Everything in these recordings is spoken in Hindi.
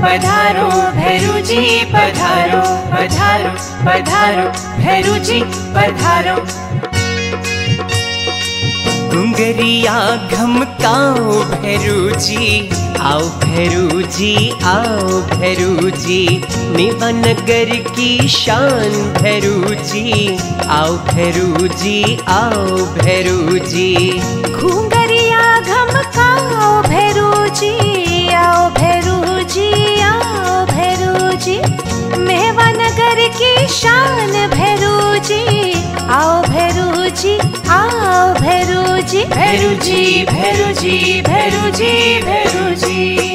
पधारो भैरू जी पधारो पधारो पधारो भैरू जी पधारो। घुंघरिया घमकाओ भैरू जी, आओ भैरू जी आओ भैरू जी, नेवानगर की शान भैरू जी, आओ भैरू जी आओ भैरू जी। घुंघरिया घमकाओ भैरू जी, आओ भैरू जी आओ भैरू जी, मेवानगर की शान भैरू जी, आओ भैरू जी आओ भैरू जी। भैरू जी भैरू जी भैरू जी भैरू जी।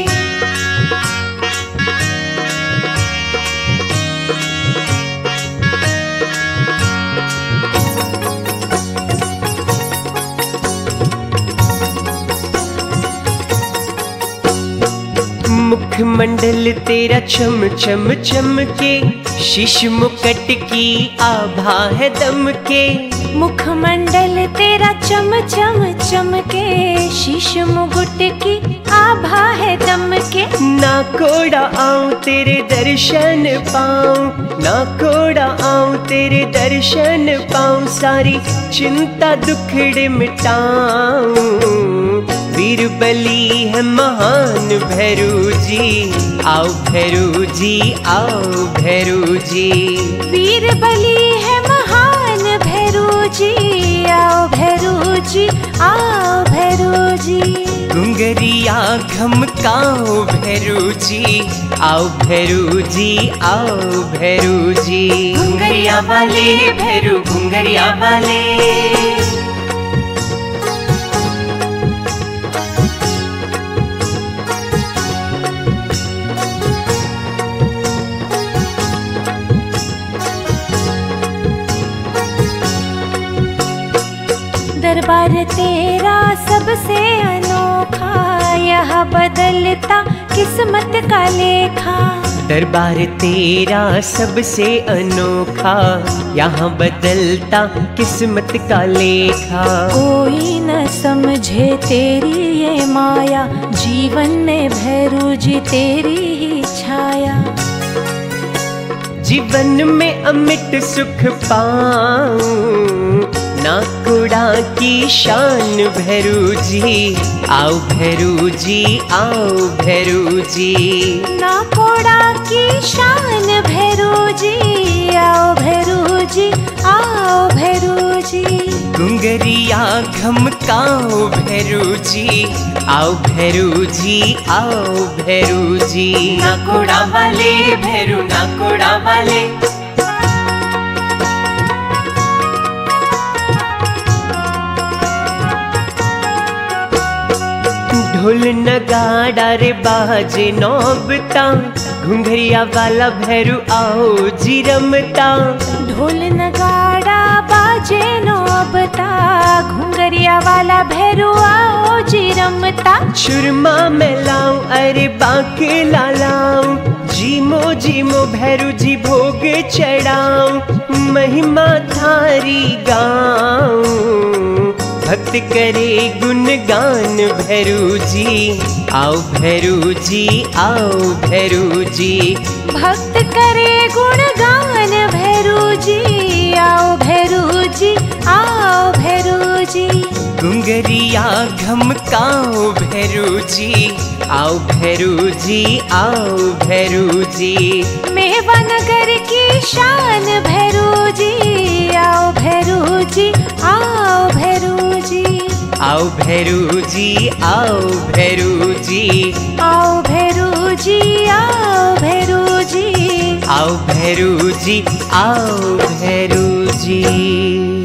मुखमंडल तेरा चम चम चमके, शीश मुकुट की आभा है दम के। मुखमंडल तेरा चम चम चमके, शीश मुकुट की आभा है दम के। ना कोड़ा आऊं तेरे दर्शन पाऊं, ना कोड़ा आऊं तेरे दर्शन पाऊं, सारी चिंता दुखड़े मिटाऊं। वीर बली है महान भैरू जी, आओ भैरू जी आओ भैरू जी। वीर बली है महान भैरू जी, आओ भैरू जी आओ भैरू जी। घुंघरिया घमकाओ भैरू जी, आओ भैरू जी आओ भैरू जी। घुंघरिया वाले भैरू घुंघरिया वाले। दरबार तेरा सबसे अनोखा, यह बदलता किस्मत का लेखा। दरबार तेरा सबसे अनोखा, यहाँ बदलता किस्मत का लेखा। कोई न समझे तेरी ये माया, जीवन में भैरू जी तेरी ही छाया। जीवन में अमिट सुख पाऊं, ना कोड़ा की शान भैरू जी, आओ भैरू जी आओ भैरू जी। ना कोड़ा की शान भैरू जी, आओ भैरू जी आओ भैरू जी। घुंघरिया घमकाओ भैरू जी, आओ भैरू जी आओ भैरू जी। नाकोड़ा वाले भैरू नाकोड़ा वाले। ढोल नगाड़ा रे बाजे नौबता, घुंघरिया वाला भैरू आओ जी रमता। ढोल नगाड़ा बाजे नौबता, घुंघरिया वाला भैरू आओ जी रमता। चुरमा मैं लाऊं अरे बाके लाऊं, जीमो भैरू जी भोग चढ़ाऊं। महिमा थारी गाऊं, भक्त करे गुणगान भैरू जी, आओ भैरू जी आओ भैरू जी। भक्त करे गुणगान भैरू जी, आओ भैरू जी आओ भैरू जी। घुंघरिया घमकाओ भैरू जी, आओ भैरू जी आओ भैरू जी। मेवानगर की शान भैरू जी, आओ भैरू जी आओ भैरू जी। आओ भैरू जी आओ भैरू जी। आओ भैरू जी आओ भैरू जी। आओ भैरू जी आओ भैरू जी।